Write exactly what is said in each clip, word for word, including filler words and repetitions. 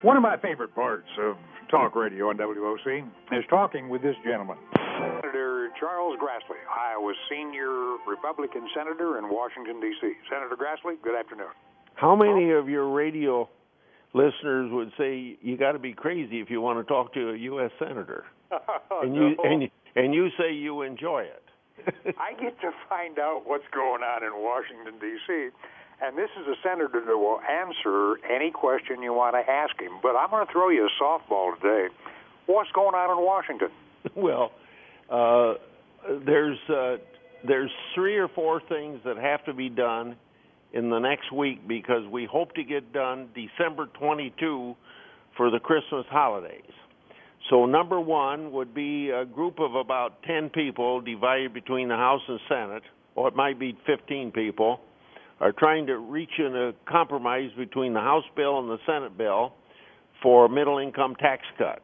One of my favorite parts of talk radio on W O C is talking with this gentleman. Senator Charles Grassley, Iowa's senior Republican senator in Washington, D C Senator Grassley, good afternoon. How many of your radio listeners would say you got to be crazy if you want to talk to a U S senator? and you no. and, and you say you enjoy it. I get to find out what's going on in Washington, D C, and this is a senator that will answer any question you want to ask him. But I'm going to throw you a softball today. What's going on in Washington? Well, uh, there's uh, there's three or four things that have to be done in the next week because we hope to get done December twenty-second for the Christmas holidays. So number one would be a group of about ten people divided between the House and Senate, or it might be fifteen people, are trying to reach in a compromise between the House bill and the Senate bill for a middle-income tax cut.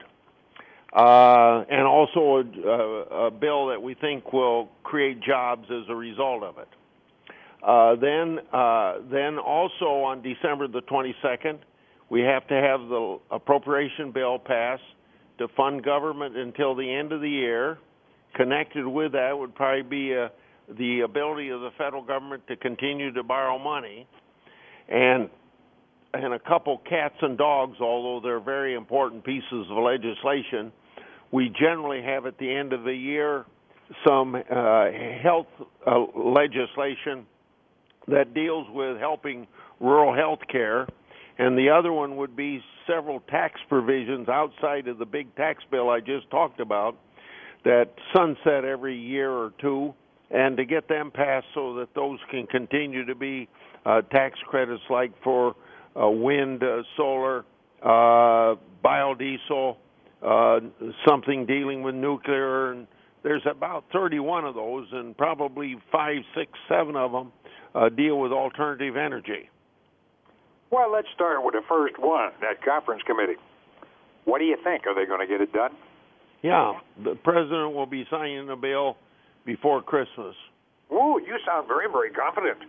Uh, and also a, a bill that we think will create jobs as a result of it. Uh, then, uh, then also on December the twenty-second, we have to have the appropriation bill passed to fund government until the end of the year. Connected with that would probably be a the ability of the federal government to continue to borrow money, and and a couple cats and dogs, although they're very important pieces of legislation. We generally have at the end of the year some uh, health uh, legislation that deals with helping rural health care, and the other one would be several tax provisions outside of the big tax bill I just talked about that sunset every year or two, and to get them passed so that those can continue to be uh, tax credits like for uh, wind, uh, solar, uh, biodiesel, uh, something dealing with nuclear. And there's about thirty-one of those, and probably five, six, seven of them uh, deal with alternative energy. Well, let's start with the first one, that conference committee. What do you think? Are they going to get it done? Yeah, the president will be signing a bill before Christmas. Ooh, you sound very, very confident.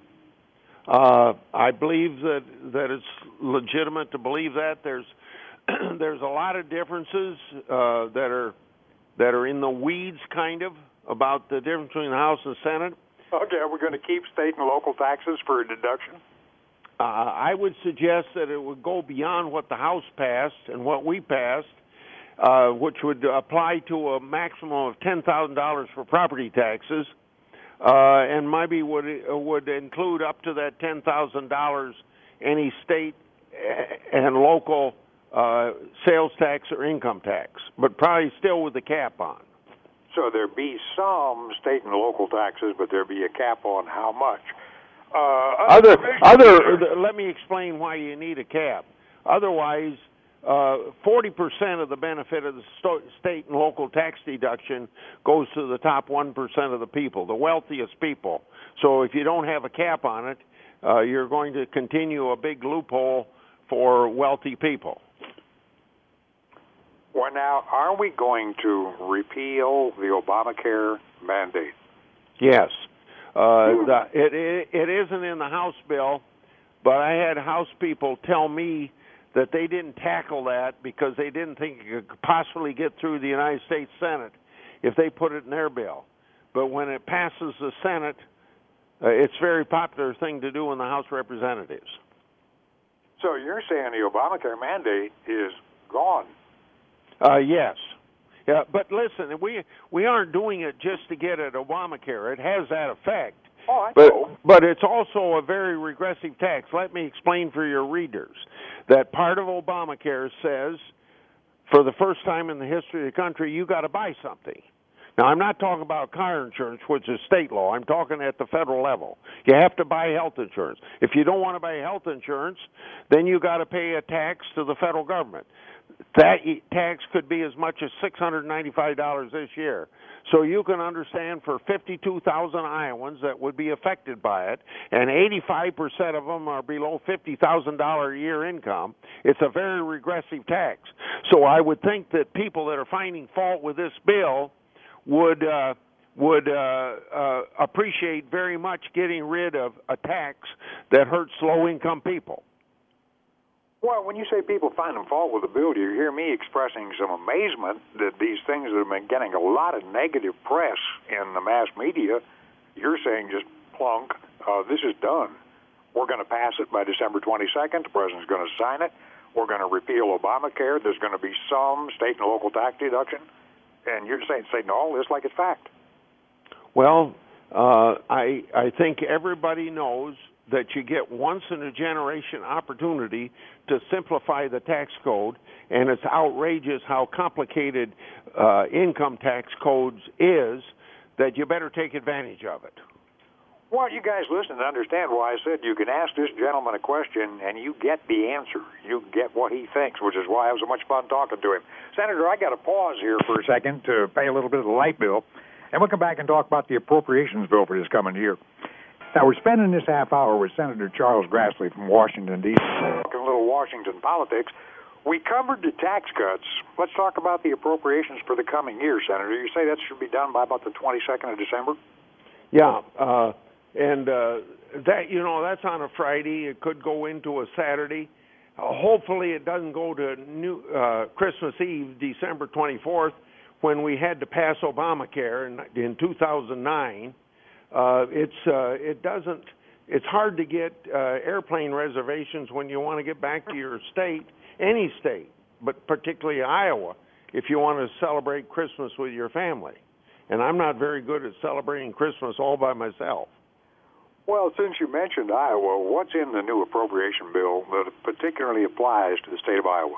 Uh, I believe that, that it's legitimate to believe that. There's there's a lot of differences uh, that are that are in the weeds, kind of, about the difference between the House and Senate. Okay, are we going to keep state and local taxes for a deduction? Uh, I would suggest that it would go beyond what the House passed and what we passed, uh, which would apply to a maximum of ten thousand dollars for property taxes, uh, and maybe would would include up to that ten thousand dollars any state and local uh, sales tax or income tax, but probably still with the cap on. So there be some state and local taxes, but there be a cap on how much. Uh, other, other. Let me explain why you need a cap. Otherwise, uh, forty percent of the benefit of the sto- state and local tax deduction goes to the top one percent of the people, the wealthiest people. So if you don't have a cap on it, uh, you're going to continue a big loophole for wealthy people. Well, now, are we going to repeal the Obamacare mandate? Yes. Uh, the, it, it it isn't in the House bill, but I had House people tell me that they didn't tackle that because they didn't think it could possibly get through the United States Senate if they put it in their bill. But when it passes the Senate, uh, it's a very popular thing to do in the House of Representatives. So you're saying the Obamacare mandate is gone? Uh, yes. Yeah, but listen, we we aren't doing it just to get at Obamacare. It has that effect. Oh, I but, know. But it's also a very regressive tax. Let me explain for your readers that part of Obamacare says, for the first time in the history of the country, you got to buy something. Now, I'm not talking about car insurance, which is state law. I'm talking at the federal level. You have to buy health insurance. If you don't want to buy health insurance, then you got to pay a tax to the federal government. That tax could be as much as six hundred ninety-five dollars this year. So you can understand for fifty-two thousand Iowans that would be affected by it, and eighty-five percent of them are below fifty thousand dollars a year income, it's a very regressive tax. So I would think that people that are finding fault with this bill would uh, would uh, uh, appreciate very much getting rid of a tax that hurts low-income people. Well, when you say people finding fault with the bill, do you hear me expressing some amazement that these things that have been getting a lot of negative press in the mass media, you're saying just plunk, uh, this is done. We're going to pass it by December twenty-second. The president's going to sign it. We're going to repeal Obamacare. There's going to be some state and local tax deduction. And you're saying, saying all this like it's fact. Well, uh, I I think everybody knows that you get once-in-a-generation opportunity to simplify the tax code, and it's outrageous how complicated uh, income tax codes is, that you better take advantage of it. Well, you guys listen to understand why I said you can ask this gentleman a question and you get the answer. You get what he thinks, which is why I was so much fun talking to him. Senator, I got to pause here for a second to pay a little bit of the light bill, and we'll come back and talk about the appropriations bill for this coming year. Now, we're spending this half hour with Senator Charles Grassley from Washington, D C, talking a little Washington politics. We covered the tax cuts. Let's talk about the appropriations for the coming year, Senator. You say that should be done by about the twenty-second of December? Yeah, uh, and uh, that, you know, that's on a Friday. It could go into a Saturday. Uh, hopefully it doesn't go to New uh, Christmas Eve, December twenty-fourth, when we had to pass Obamacare in, in two thousand nine. Uh, it's uh, it doesn't. It's hard to get uh, airplane reservations when you want to get back to your state, any state, but particularly Iowa, if you want to celebrate Christmas with your family. And I'm not very good at celebrating Christmas all by myself. Well, since you mentioned Iowa, what's in the new appropriation bill that particularly applies to the state of Iowa?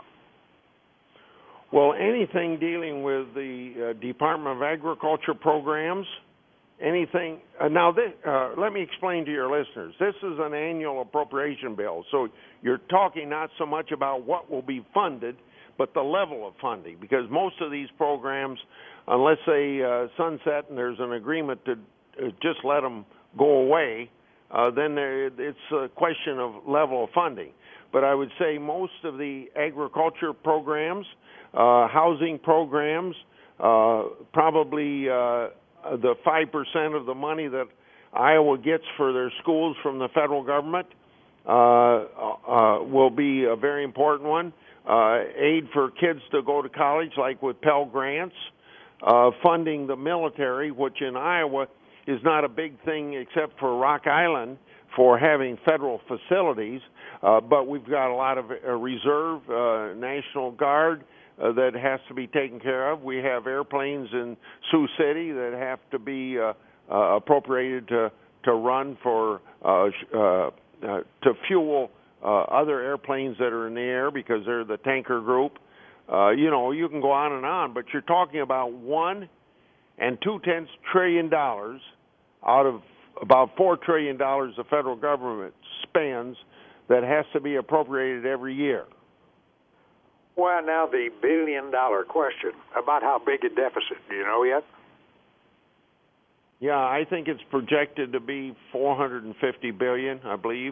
Well, anything dealing with the uh, Department of Agriculture programs. Anything uh, now? This, uh, let me explain to your listeners. This is an annual appropriation bill, so you're talking not so much about what will be funded, but the level of funding. Because most of these programs, unless they uh, sunset and there's an agreement to uh, just let them go away, uh, then there, it's a question of level of funding. But I would say most of the agriculture programs, uh, housing programs, uh, probably. Uh, the five percent of the money that Iowa gets for their schools from the federal government uh, uh, will be a very important one. Uh, aid for kids to go to college, like with Pell Grants. Uh, funding the military, which in Iowa is not a big thing except for Rock Island for having federal facilities. Uh, but we've got a lot of uh, reserve, uh, National Guard, Uh, that has to be taken care of. We have airplanes in Sioux City that have to be uh, uh, appropriated to to run for uh, uh, uh, to fuel uh, other airplanes that are in the air because they're the tanker group. Uh, you know, you can go on and on, but you're talking about one and two tenths trillion dollars out of about four trillion dollars the federal government spends that has to be appropriated every year. Well, now the billion-dollar question about how big a deficit. Do you know yet? Yeah, I think it's projected to be four hundred fifty billion dollars, I believe.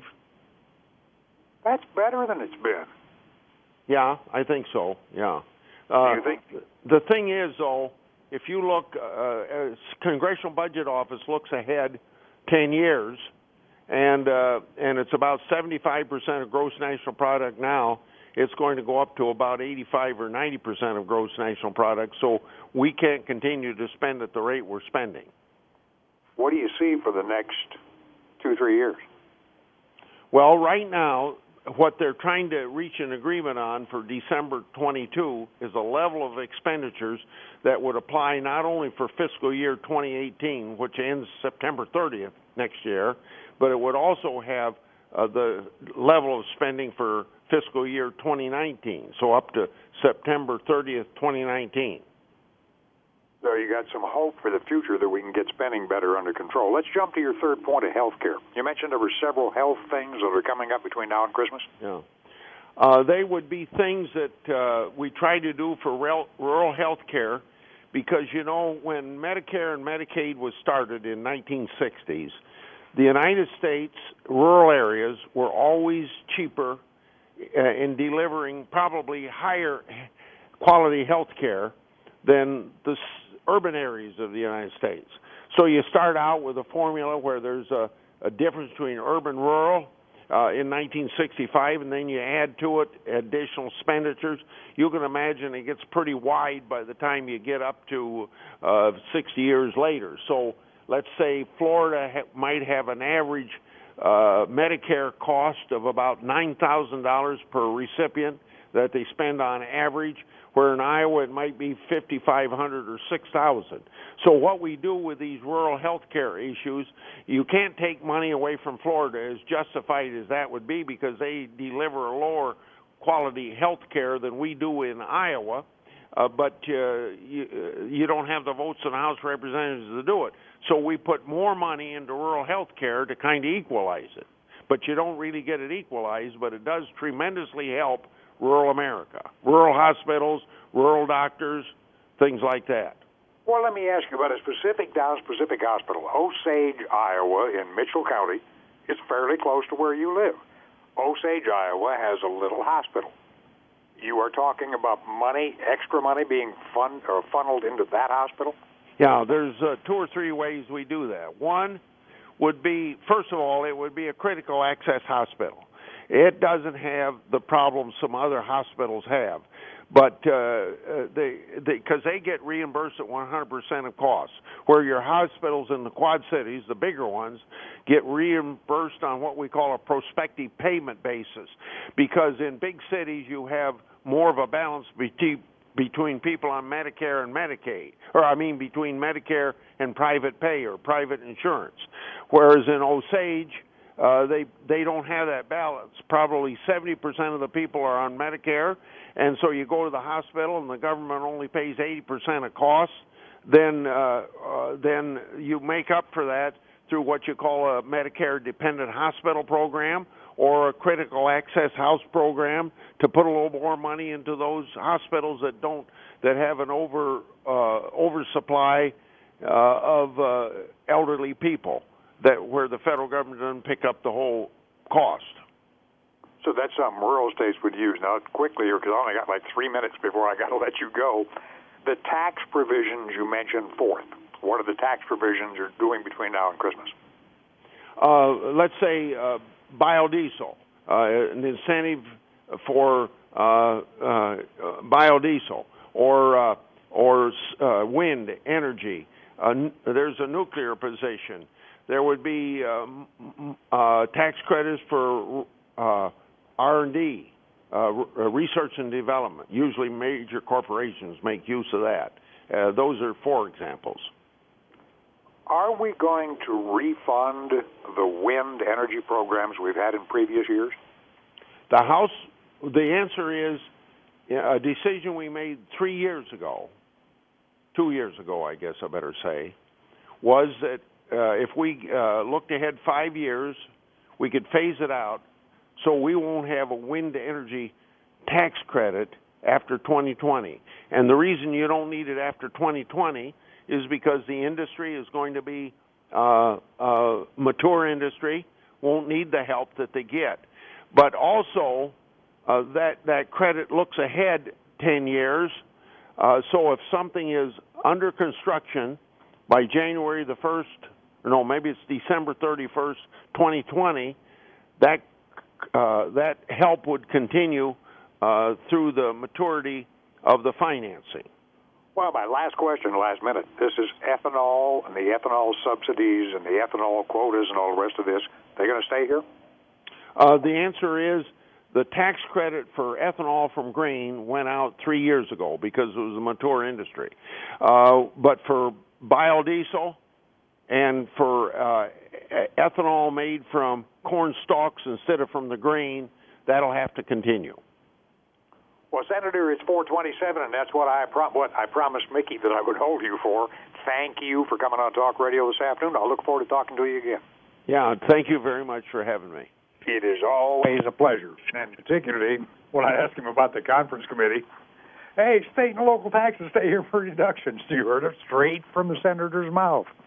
That's better than it's been. Yeah, I think so, yeah. Uh, Do you think? The thing is, though, if you look, uh, as Congressional Budget Office looks ahead ten years, and uh, and it's about seventy-five percent of gross national product now. It's going to go up to about eighty-five or ninety percent of gross national product, so we can't continue to spend at the rate we're spending. What do you see for the next two, three years? Well, right now, what they're trying to reach an agreement on for December twenty-two is a level of expenditures that would apply not only for fiscal year twenty eighteen, which ends September thirtieth next year, but it would also have uh, the level of spending for fiscal year twenty nineteen, so up to September thirtieth, twenty nineteen. So you got some hope for the future that we can get spending better under control. Let's jump to your third point of health care. You mentioned there were several health things that are coming up between now and Christmas. Yeah. Uh, they would be things that uh, we try to do for rural, rural health care because, you know, when Medicare and Medicaid was started in nineteen sixties, the United States rural areas were always cheaper uh, in delivering probably higher quality health care than the urban areas of the United States. So you start out with a formula where there's a, a difference between urban rural, uh, in nineteen sixty-five, and then you add to it additional expenditures, you can imagine it gets pretty wide by the time you get up to uh, sixty years later. So let's say Florida ha- might have an average uh, Medicare cost of about nine thousand dollars per recipient that they spend on average, where in Iowa it might be fifty-five hundred dollars or six thousand dollars. So what we do with these rural health care issues, you can't take money away from Florida, as justified as that would be, because they deliver a lower quality health care than we do in Iowa, uh, but uh, you, you don't have the votes in the House of Representatives to do it. So we put more money into rural health care to kind of equalize it. But you don't really get it equalized, but it does tremendously help rural America, rural hospitals, rural doctors, things like that. Well, let me ask you about a specific Dallas Pacific Hospital. Osage, Iowa, in Mitchell County, is fairly close to where you live. Osage, Iowa, has a little hospital. You are talking about money, extra money, being fun, or funneled into that hospital? Yeah, there's uh, two or three ways we do that. One would be, first of all, it would be a critical access hospital. It doesn't have the problems some other hospitals have, but uh, uh, they because they, they get reimbursed at one hundred percent of costs, where your hospitals in the Quad Cities, the bigger ones, get reimbursed on what we call a prospective payment basis, because in big cities you have more of a balance between between people on Medicare and Medicaid, or I mean between Medicare and private pay or private insurance, whereas in Osage, Uh, they they don't have that balance. Probably seventy percent of the people are on Medicare, and so you go to the hospital and the government only pays eighty percent of costs. Then uh, uh, then you make up for that through what you call a Medicare-dependent hospital program or a critical access house program to put a little more money into those hospitals that don't that have an over uh, oversupply uh, of uh, elderly people. That where the federal government doesn't pick up the whole cost. So that's something rural states would use. Now, quickly, because I only got like three minutes before I got to let you go, the tax provisions you mentioned fourth. What are the tax provisions you're doing between now and Christmas? Uh, let's say uh, biodiesel, uh, an incentive for uh, uh, biodiesel, or uh, or uh, wind energy. Uh, there's a nuclear position. There would be um, uh, tax credits for uh, R and D, uh, research and development. Usually major corporations make use of that. Uh, those are four examples. Are we going to refund the wind energy programs we've had in previous years? The House, the answer is a decision we made three years ago, two years ago, I guess I better say, was that Uh, if we uh, looked ahead five years, we could phase it out so we won't have a wind energy tax credit after twenty twenty. And the reason you don't need it after twenty twenty is because the industry is going to be uh, uh, mature industry, won't need the help that they get. But also, uh, that, that credit looks ahead ten years. Uh, so if something is under construction by January the first, no, maybe it's December thirty-first, twenty twenty, that uh, that help would continue uh, through the maturity of the financing. Well, my last question, last minute. This is ethanol and the ethanol subsidies and the ethanol quotas and all the rest of this. They going to stay here? Uh, the answer is the tax credit for ethanol from grain went out three years ago because it was a mature industry. Uh, but for biodiesel, and for uh, ethanol made from corn stalks instead of from the grain, that'll have to continue. Well, Senator, it's four twenty-seven, and that's what I pro- what I promised Mickey that I would hold you for. Thank you for coming on Talk Radio this afternoon. I'll look forward to talking to you again. Yeah, thank you very much for having me. It is always a pleasure, and particularly when I ask him about the conference committee. Hey, state and local taxes stay here for deductions. You heard it straight from the senator's mouth.